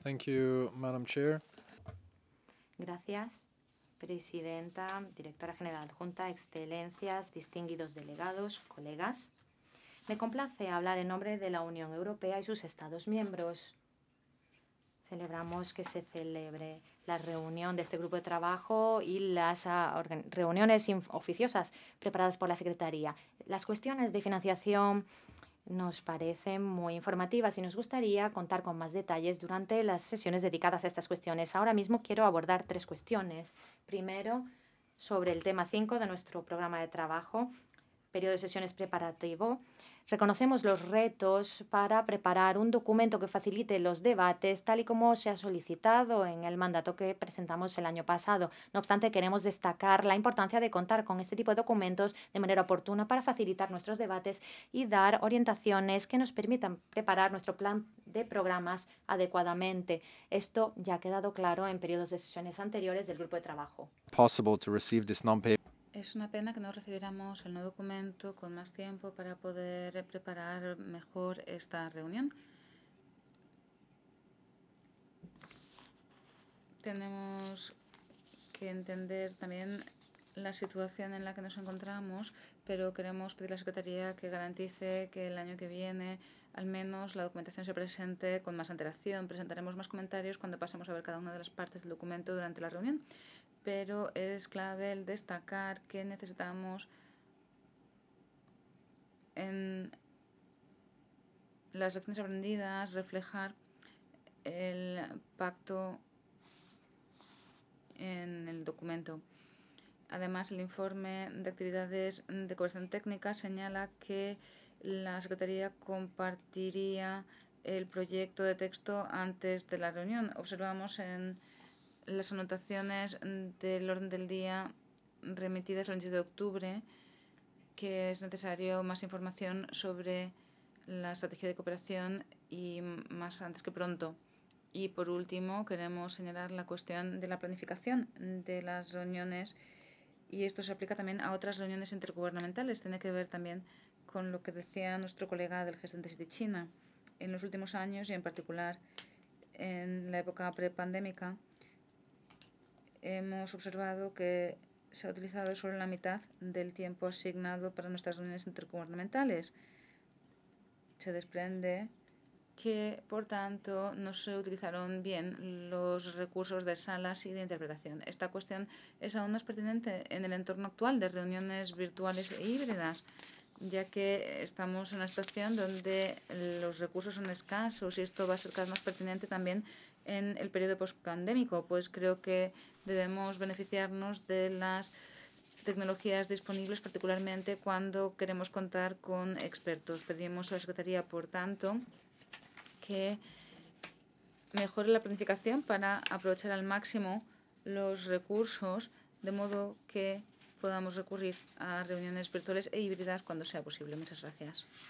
Thank you, Madam Chair. Gracias, Presidenta, Directora General Adjunta, Excelencias, distinguidos delegados, colegas. Me complace hablar en nombre de la Unión Europea y sus Estados miembros. Celebramos que se celebre la reunión de este grupo de trabajo y las reuniones oficiosas preparadas por la Secretaría. Las cuestiones de financiación nos parecen muy informativas y nos gustaría contar con más detalles durante las sesiones dedicadas a estas cuestiones. Ahora mismo quiero abordar 3 cuestiones. Primero, sobre el tema 5 de nuestro programa de trabajo, periodo de sesiones preparativo. Reconocemos los retos para preparar un documento que facilite los debates, tal y como se ha solicitado en el mandato que presentamos el año pasado. No obstante, queremos destacar la importancia de contar con este tipo de documentos de manera oportuna para facilitar nuestros debates y dar orientaciones que nos permitan preparar nuestro plan de programas adecuadamente. Esto ya ha quedado claro en periodos de sesiones anteriores del grupo de trabajo. Possible to receive this non-paper. Es una pena que no recibiéramos el nuevo documento con más tiempo para poder preparar mejor esta reunión. Tenemos que entender también la situación en la que nos encontramos, pero queremos pedir a la Secretaría que garantice que el año que viene al menos la documentación se presente con más antelación. Presentaremos más comentarios cuando pasemos a ver cada una de las partes del documento durante la reunión, pero es clave el destacar que necesitamos en las lecciones aprendidas reflejar el pacto en el documento. Además, el informe de actividades de cooperación técnica señala que la Secretaría compartiría el proyecto de texto antes de la reunión. Observamos en las anotaciones del orden del día remitidas el 20 de octubre que es necesario más información sobre la estrategia de cooperación y más antes que pronto. Y por último, queremos señalar la cuestión de la planificación de las reuniones y esto se aplica también a otras reuniones intergubernamentales. Tiene que ver también con lo que decía nuestro colega del G77 de China. En los últimos años y en particular en la época prepandémica hemos observado que se ha utilizado solo la mitad del tiempo asignado para nuestras reuniones intergubernamentales. Se desprende que, por tanto, no se utilizaron bien los recursos de salas y de interpretación. Esta cuestión es aún más pertinente en el entorno actual de reuniones virtuales e híbridas, ya que estamos en una situación donde los recursos son escasos y esto va a ser cada vez más pertinente también en el periodo postpandémico, pues creo que debemos beneficiarnos de las tecnologías disponibles, particularmente cuando queremos contar con expertos. Pedimos a la Secretaría, por tanto, que mejore la planificación para aprovechar al máximo los recursos, de modo que podamos recurrir a reuniones virtuales e híbridas cuando sea posible. Muchas gracias.